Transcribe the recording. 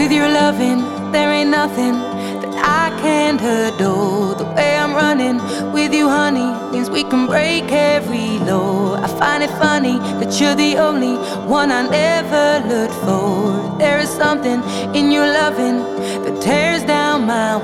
With your loving, there ain't nothing that I can't adore. The way I'm running with you, honey, means we can break every law. I find it funny that you're the only one I never looked for. There is something in your loving that tears down my